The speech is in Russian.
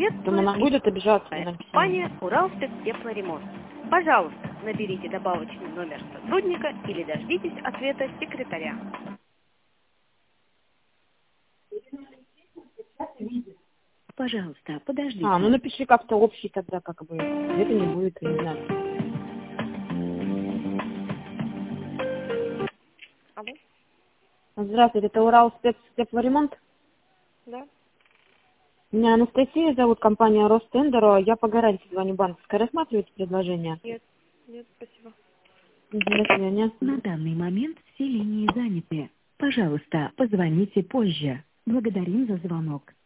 Думаю, она будет обижаться на написание. Компания «Уралспецтеплоремонт». Пожалуйста, наберите добавочный номер сотрудника или дождитесь ответа секретаря. Пожалуйста, подождите. Ну напиши как-то общий тогда, как бы. Где-то не будет, я не знаю. Алло? Здравствуйте, это Уралспецтеплоремонт? Да? Меня Анастасия зовут, компания Ростендер. Я по гарантии звоню банковской. Рассматриваете предложение? Нет, спасибо. До свидания. На данный момент все линии заняты. Пожалуйста, позвоните позже. Благодарим за звонок.